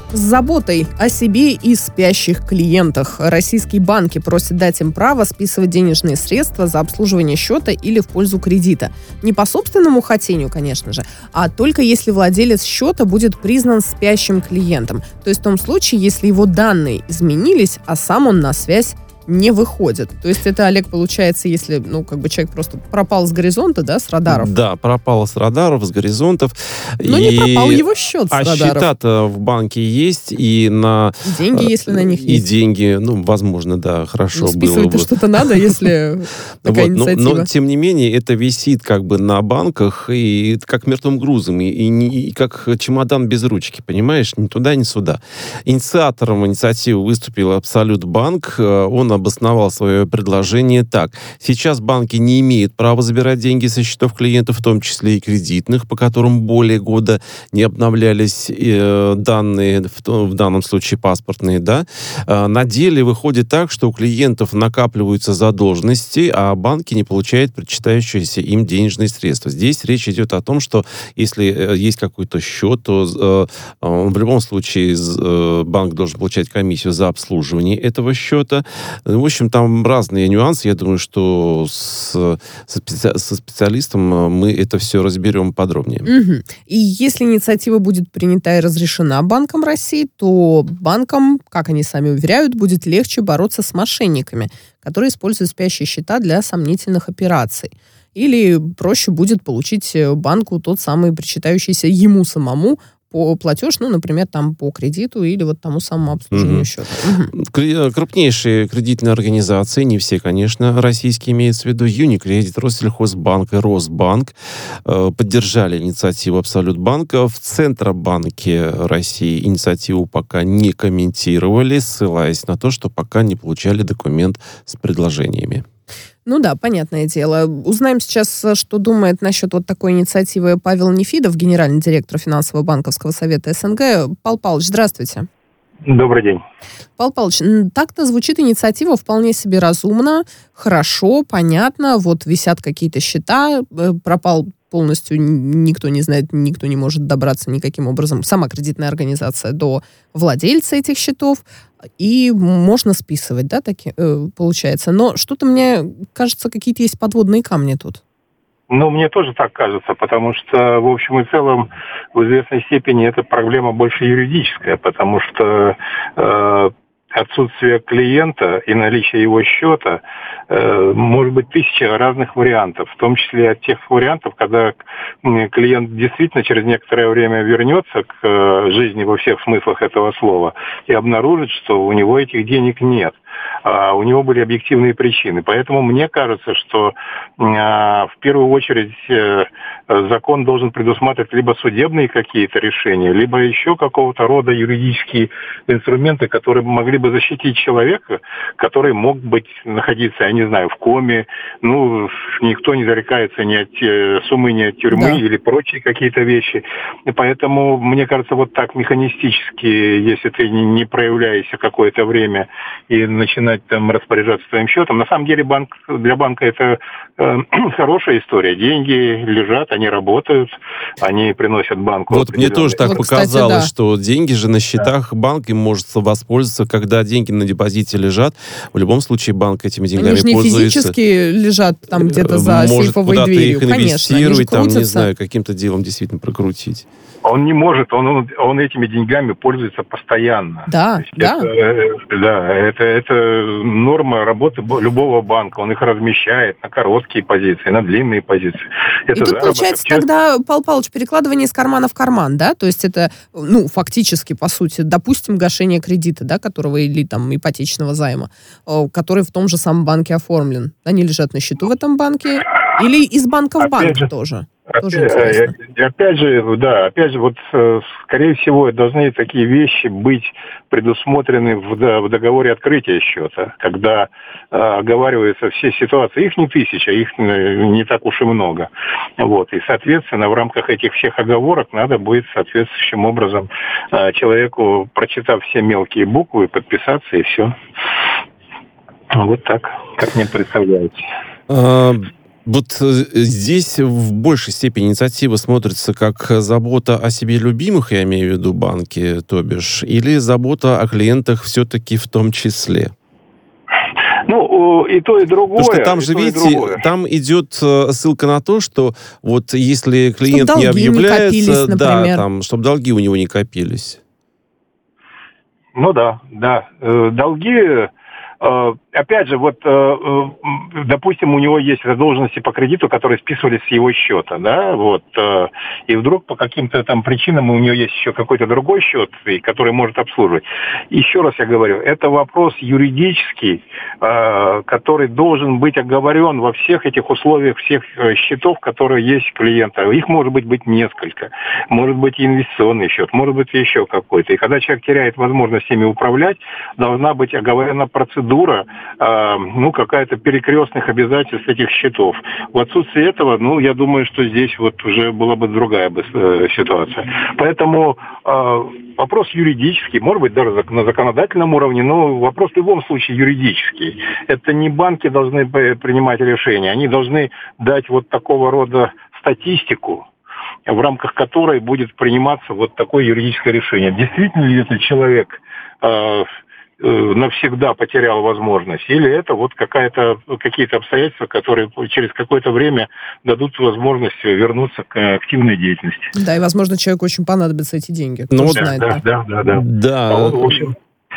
С заботой о себе и спящих клиентах российские банки просят дать им право списывать денежные средства за обслуживание счета или в пользу кредита. Не по собственному хотению, конечно же, а только если владелец счета будет признан спящим клиентом. То есть в том случае, если его данные изменились, а сам он на связь не выходит. То есть это, Олег, получается, если, человек просто пропал с горизонта, да, с радаров? Да, пропал с радаров, с горизонтов. Но не пропал его счет с радаров. А счета-то в банке есть, и на... Деньги, если на них есть. И деньги, возможно, да, хорошо было бы. Списывать-то что-то надо, если такая инициатива. Но, тем не менее, это висит на банках, и как мертвым грузом, и как чемодан без ручки, понимаешь? Ни туда, ни сюда. Инициатором инициативы выступил Абсолют Банк. Он обосновал свое предложение так. Сейчас банки не имеют права забирать деньги со счетов клиентов, в том числе и кредитных, по которым более года не обновлялись данные, в данном случае паспортные, да. На деле выходит так, что у клиентов накапливаются задолженности, а банки не получают причитающиеся им денежные средства. Здесь речь идет о том, что если есть какой-то счет, то в любом случае банк должен получать комиссию за обслуживание этого счета. В общем, там разные нюансы. Я думаю, что со специалистом мы это все разберем подробнее. Угу. И если инициатива будет принята и разрешена Банком России, то банкам, как они сами уверяют, будет легче бороться с мошенниками, которые используют спящие счета для сомнительных операций. Или проще будет получить банку тот самый причитающийся ему самому платеж, например, по кредиту или тому самому обслуживанию счета. Крупнейшие кредитные организации, не все, конечно, российские имеются в виду, Юникредит, Россельхозбанк и Росбанк поддержали инициативу Абсолют Банка. В Центробанке России инициативу пока не комментировали, ссылаясь на то, что пока не получали документ с предложениями. Понятное дело. Узнаем сейчас, что думает насчет такой инициативы Павел Нефидов, генеральный директор финансово-банковского совета СНГ. Павел Павлович, здравствуйте. Добрый день. Павел Павлович, так-то звучит инициатива вполне себе разумно, хорошо, понятно. Висят какие-то счета, пропал полностью, никто не знает, никто не может добраться никаким образом, сама кредитная организация, до владельца этих счетов, и можно списывать, да, получается. Но что-то, мне кажется, какие-то есть подводные камни тут. Мне тоже так кажется, потому что, в общем и целом, в известной степени эта проблема больше юридическая, потому что отсутствие клиента и наличие его счета может быть тысяча разных вариантов, в том числе от тех вариантов, когда клиент действительно через некоторое время вернется к жизни во всех смыслах этого слова и обнаружит, что у него этих денег нет. У него были объективные причины. Поэтому мне кажется, что в первую очередь закон должен предусматривать либо судебные какие-то решения, либо еще какого-то рода юридические инструменты, которые могли бы защитить человека, который мог находиться, я не знаю, в коме. Никто не зарекается ни от суммы, ни от тюрьмы, да, или прочие какие-то вещи. И поэтому, мне кажется, так механистически, если ты не проявляешься какое-то время и начинать распоряжаться своим счетом. На самом деле для банка это хорошая история. Деньги лежат, они работают, они приносят банку. Мне тоже так показалось, кстати, да, что деньги же на счетах, банк им может воспользоваться, когда деньги на депозите лежат. В любом случае банк этими деньгами пользуется. Они же не физически лежат где-то за сейфовой дверью. Может куда-то их инвестировать, конечно, не знаю, каким-то делом действительно прокрутить. Он не может, он этими деньгами пользуется постоянно. Да, да. Это норма работы любого банка. Он их размещает на короткие позиции, на длинные позиции. Это и тут получается тогда, Павел Павлович, перекладывание из кармана в карман, да? То есть это, фактически, по сути, допустим, гашение кредита, да, которого или ипотечного займа, который в том же самом банке оформлен. Они лежат на счету в этом банке или из банка в банк тоже? Опять же, скорее всего, должны такие вещи быть предусмотрены в договоре открытия счета, когда оговариваются все ситуации. Их не тысяча, их не так уж и много. И, соответственно, в рамках этих всех оговорок надо будет соответствующим образом человеку, прочитав все мелкие буквы, подписаться, и все. Так, как мне представляется. Вот здесь в большей степени инициатива смотрится как забота о себе любимых, я имею в виду банки, то бишь, или забота о клиентах все-таки в том числе? Ну, и то, и другое. Потому что там же, видите, там идет ссылка на то, что вот если клиент не объявляется, да, там, чтобы долги у него не копились. Ну да. Долги... Опять же, вот, допустим, у него есть задолженности по кредиту, которые списывались с его счета, да, вот, и вдруг по каким-то там причинам у него есть еще какой-то другой счет, который может обслуживать. Еще раз я говорю, это вопрос юридический, который должен быть оговорен во всех этих условиях, всех счетов, которые есть у клиента. Их может быть несколько. Может быть инвестиционный счет, может быть еще какой-то. И когда человек теряет возможность ими управлять, должна быть оговорена процедура, какая-то перекрестных обязательств этих счетов. В отсутствие этого, я думаю, что здесь вот уже была бы другая ситуация. Поэтому вопрос юридический, может быть, даже на законодательном уровне, но вопрос в любом случае юридический. Это не банки должны принимать решения, они должны дать вот такого рода статистику, в рамках которой будет приниматься вот такое юридическое решение. Действительно ли этот человек навсегда потерял возможность, или это вот какие-то обстоятельства, которые через какое-то время дадут возможность вернуться к активной деятельности. Да, и, возможно, человеку очень понадобятся эти деньги. Да. В общем,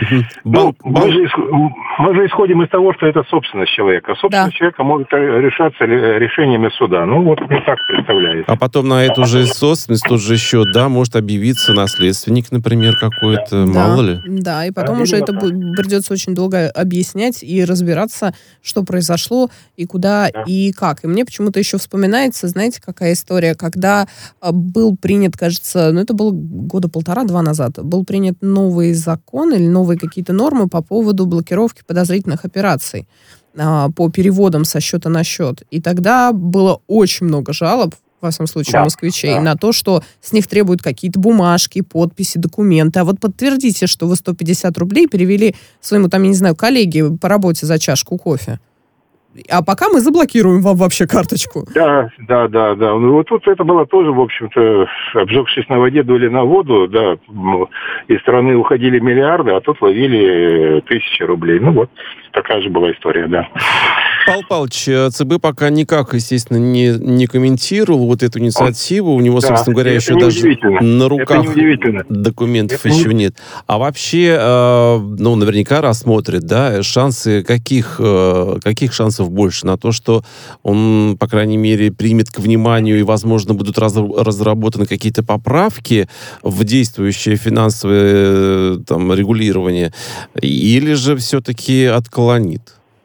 мы же исходим из того, что это собственность человека. Собственность человека может решаться решениями суда. Вот так представляется. А потом на эту же собственность, тот же счет, может объявиться наследственник, например, какой-то, мало ли. Да, и потом уже это придется очень долго объяснять и разбираться, что произошло, и куда, и как. И мне почему-то еще вспоминается, знаете, какая история, когда был принят, кажется, это было года 1,5-2 назад, был принят новый закон или новые какие-то нормы по поводу блокировки подозрительных операций по переводам со счета на счет. И тогда было очень много жалоб, во всяком случае, москвичей, на то, что с них требуют какие-то бумажки, подписи, документы. А вот подтвердите, что вы 150 рублей перевели своему, коллеге по работе за чашку кофе. А пока мы заблокируем вам вообще карточку. Да. Вот тут это было тоже, в общем-то, обжегшись на воде, дули на воду, да, из страны уходили миллиарды, а тут ловили 1000 рублей. Такая же была история, да. Павел Павлович, ЦБ пока никак, естественно, не комментировал вот эту инициативу. У него, собственно говоря, еще даже на руках документов еще нет. А вообще, наверняка рассмотрит, шансы, каких шансов больше на то, что он, по крайней мере, примет к вниманию и, возможно, будут разработаны какие-то поправки в действующее финансовое регулирование, или же все-таки отклонит?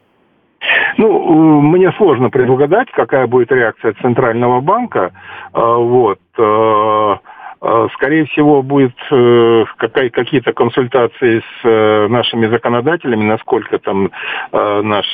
Мне сложно предугадать, какая будет реакция Центрального банка. Скорее всего, будет какие-то консультации с нашими законодателями, насколько там наш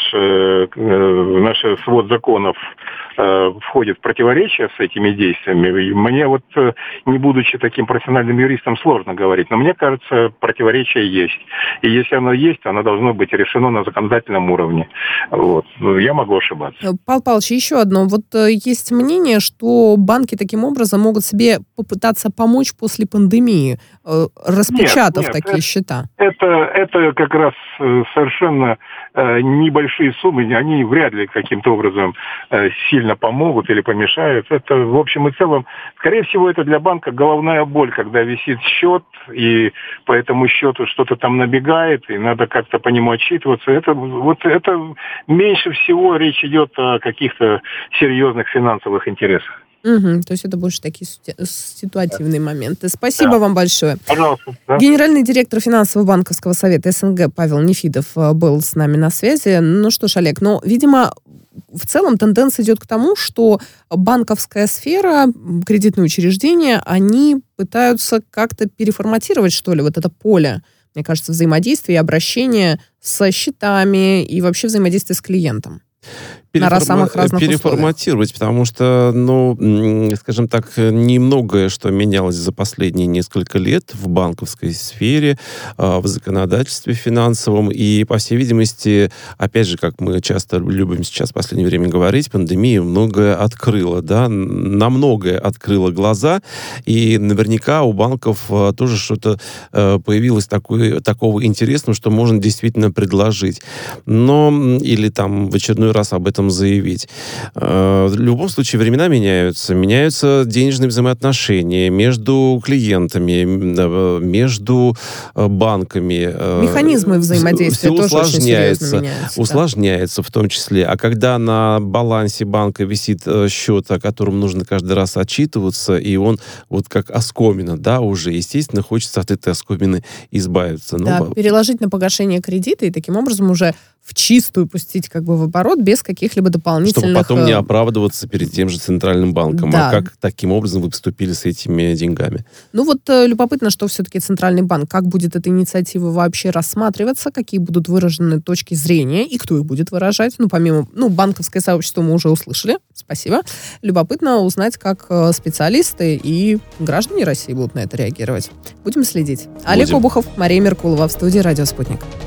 свод законов входит в противоречие с этими действиями. Мне не будучи таким профессиональным юристом, сложно говорить, но мне кажется, противоречие есть. И если оно есть, оно должно быть решено на законодательном уровне. Я могу ошибаться. Павел Павлович, еще одно. Есть мнение, что банки таким образом могут себе попытаться помочь после пандемии, распечатав такие счета. Это как раз совершенно небольшие суммы, они вряд ли каким-то образом сильно помогут или помешают. Это, в общем и целом, скорее всего, это для банка головная боль, когда висит счет, и по этому счету что-то там набегает, и надо как-то по нему отчитываться. Это меньше всего речь идет о каких-то серьезных финансовых интересах. То есть это больше такие ситуативные моменты. Спасибо вам большое. Пожалуйста. Да. Генеральный директор финансово-банковского совета СНГ Павел Нефидов был с нами на связи. Что ж, Олег, видимо, в целом тенденция идет к тому, что банковская сфера, кредитные учреждения, они пытаются как-то переформатировать, что ли, это поле, мне кажется, взаимодействия и обращения со счетами и вообще взаимодействия с клиентом. на самых разных переформатировать, потому что, скажем так, немногое, что менялось за последние несколько лет в банковской сфере, в законодательстве финансовом, и, по всей видимости, опять же, как мы часто любим сейчас в последнее время говорить, пандемия многое открыла, да, на многое открыла глаза, и наверняка у банков тоже что-то появилось такого интересного, что можно действительно предложить. Или там в очередной раз об этом заявить. В любом случае времена меняются денежные взаимоотношения между клиентами, между банками. Механизмы взаимодействия тоже очень серьезно меняются. Усложняется в том числе. А когда на балансе банка висит счет, о котором нужно каждый раз отчитываться, и он вот как оскомина, да, уже, естественно, хочется от этой оскомины избавиться. Да, переложить на погашение кредита и таким образом уже в чистую пустить как бы в оборот без каких-либо дополнительных... Чтобы потом не оправдываться перед тем же Центральным банком. Да. А как таким образом вы поступили с этими деньгами? Любопытно, что все-таки Центральный банк, как будет эта инициатива вообще рассматриваться, какие будут выражены точки зрения и кто их будет выражать. Помимо, банковское сообщество мы уже услышали. Спасибо. Любопытно узнать, как специалисты и граждане России будут на это реагировать. Будем следить. Олег Обухов, Мария Меркулова в студии «Радио Спутник».